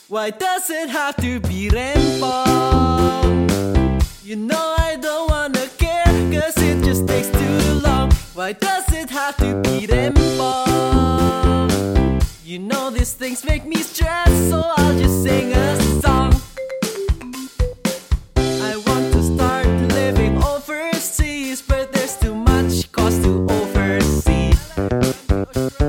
Why does it have to be rainbow? You know I don't wanna care, cause it just takes too long. Why does it have to be rainbow? You know these things make me stress, so I'll just sing a song. I want to start living overseas, but there's too much cost to oversee.